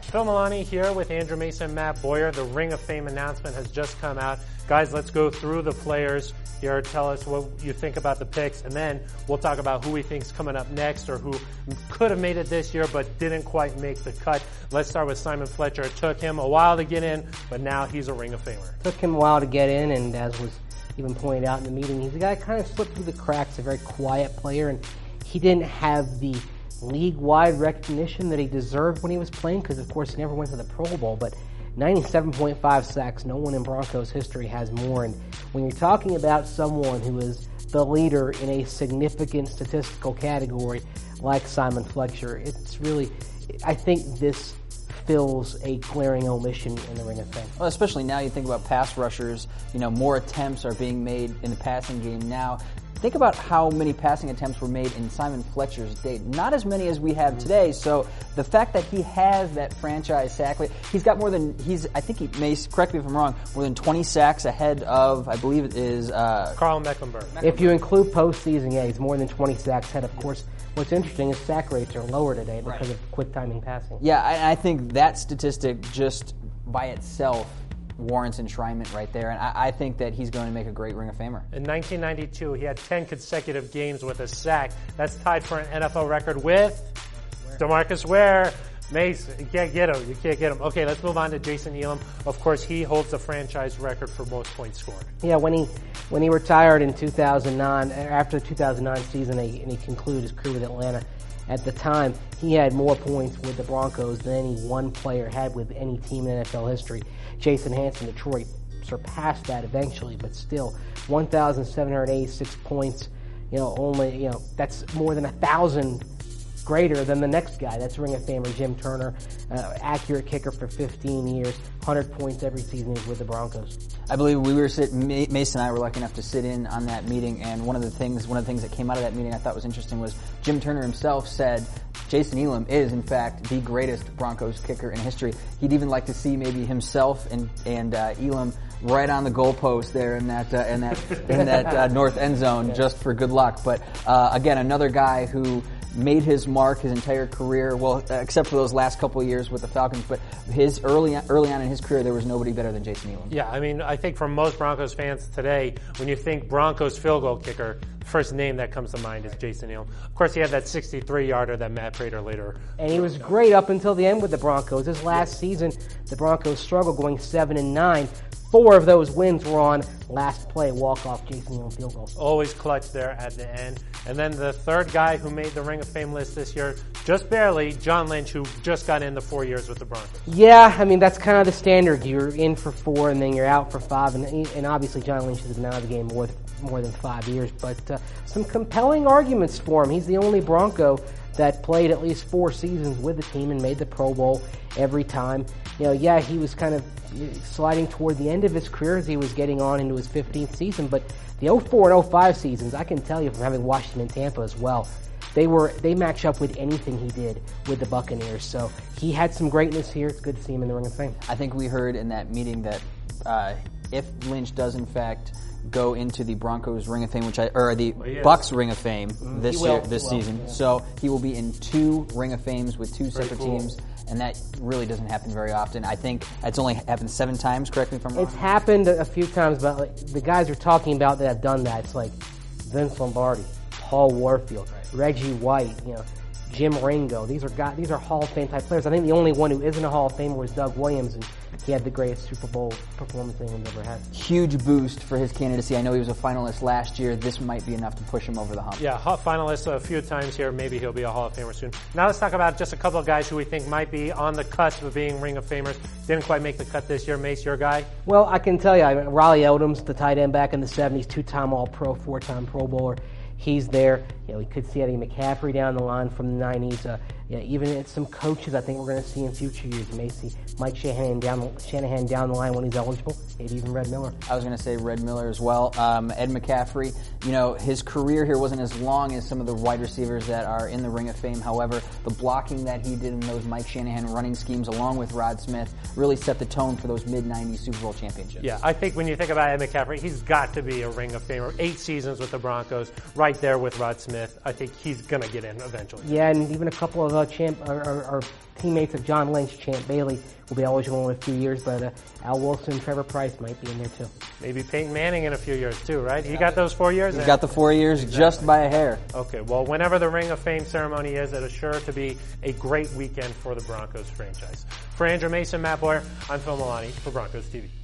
Phil Milani here with Andrew Mason, Matt Boyer. The Ring of Fame announcement has just come out. Guys, let's go through the players here. Tell us what you think about the picks, and then we'll talk about who we think is coming up next or who could have made it this year but didn't quite make the cut. Let's start with Simon Fletcher. It took him a while to get in, but now he's a Ring of Famer. Took him a while to get in, and as was even pointed out in the meeting, he's a guy kind of slipped through the cracks, a very quiet player, and he didn't have the league-wide recognition that he deserved when he was playing because, of course, he never went to the Pro Bowl, but 97.5 sacks, no one in Broncos history has more, and when you're talking about someone who is the leader in a significant statistical category like Simon Fletcher, it's really, I think this fills a glaring omission in the Ring of Fame. Well, especially now you think about pass rushers, more attempts are being made in the passing game now. Think about how many passing attempts were made in Simon Fletcher's day. Not as many as we have today, so the fact that he has that franchise sack rate, he's got more than, I think he may, correct me if I'm wrong, more than 20 sacks ahead of, I believe it is... Carl Mecklenburg. If you include postseason, yeah, he's more than 20 sacks ahead. Of course, what's interesting is sack rates are lower today because of quick timing passing. Yeah, I think that statistic just by itself warrants enshrinement right there, and I think that he's going to make a great Ring of Famer. In 1992, he had 10 consecutive games with a sack. That's tied for an NFL record with DeMarcus Ware. Mace, you can't get him. You can't get him. Okay, let's move on to Jason Elam. Of course, he holds the franchise record for most points scored. Yeah, when he retired in 2009, after the 2009 season, and he concluded his career with Atlanta, at the time, he had more points with the Broncos than any one player had with any team in NFL history. Jason Hanson, Detroit, surpassed that eventually, but still, 1,786 points, that's more than 1,000 greater than the next guy. That's Ring of Famer Jim Turner, accurate kicker for 15 years, 100 points every season with the Broncos. I believe Mason and I were lucky enough to sit in on that meeting, and one of the things that came out of that meeting I thought was interesting was Jim Turner himself said Jason Elam is, in fact, the greatest Broncos kicker in history. He'd even like to see maybe himself and Elam right on the goalpost there in that north end zone just for good luck. But again, another guy who made his mark his entire career, well, except for those last couple of years with the Falcons, but his early on in his career, there was nobody better than Jason Elam. Yeah, I think for most Broncos fans today, when you think Broncos field goal kicker, the first name that comes to mind is Jason Elam. Of course, he had that 63-yarder that Matt Prater later. And he was great up until the end with the Broncos. His last season, the Broncos struggled, going 7-9. 4 of those wins were on last play walk-off Jason Elam field goals. Always clutch there at the end. And then the third guy who made the Ring of Fame list this year, just barely, John Lynch, who just got in the 4 years with the Broncos. Yeah, that's kind of the standard. You're in for 4 and then you're out for 5. And obviously John Lynch has been out of the game more than 5 years. But some compelling arguments for him. He's the only Bronco that played at least 4 seasons with the team and made the Pro Bowl every time. He was kind of sliding toward the end of his career as he was getting on into his 15th season, but the 04 and 05 seasons, I can tell you from having watched him in Tampa as well, they match up with anything he did with the Buccaneers. So he had some greatness here. It's good to see him in the Ring of Fame. I think we heard in that meeting that if Lynch does in fact go into the Broncos Ring of Fame, Bucs Ring of Fame this season. So he will be in 2 Ring of Fames with 2 separate teams, and that really doesn't happen very often. I think it's only happened 7 times, correct me if I'm wrong. It's happened a few times, but the guys we're talking about that have done that, it's like Vince Lombardi, Paul Warfield, Reggie White, Jim Ringo. These are Hall of Fame type players. I think the only one who isn't a Hall of Famer was Doug Williams, and he had the greatest Super Bowl performance anyone's ever had. Huge boost for his candidacy. I know he was a finalist last year. This might be enough to push him over the hump. Yeah, finalist a few times here. Maybe he'll be a Hall of Famer soon. Now let's talk about just a couple of guys who we think might be on the cusp of being Ring of Famers. Didn't quite make the cut this year. Mace, your guy? Well, I can tell you, Raleigh Odoms, the tight end back in the 70s, 2-time All-Pro, 4-time Pro Bowler. He's there. We could see Eddie McCaffrey down the line from the 90s. Even some coaches I think we're going to see in future years. Macy, Mike Shanahan down the line when he's eligible. Maybe even Red Miller. I was going to say Red Miller as well. Ed McCaffrey, his career here wasn't as long as some of the wide receivers that are in the Ring of Fame. However, the blocking that he did in those Mike Shanahan running schemes along with Rod Smith really set the tone for those mid-90s Super Bowl championships. Yeah, I think when you think about Ed McCaffrey, he's got to be a Ring of Famer. 8 seasons with the Broncos, right there with Rod Smith. I think he's going to get in eventually. Yeah, and even a couple of or teammates of John Lynch, Champ Bailey, will be eligible in a few years, but Al Wilson, Trevor Price might be in there too. Maybe Peyton Manning in a few years too, right? He got those 4 years? He's got the 4 years just by a hair. Okay, well, whenever the Ring of Fame ceremony is, it is sure to be a great weekend for the Broncos franchise. For Andrew Mason, Matt Boyer, I'm Phil Milani for Broncos TV.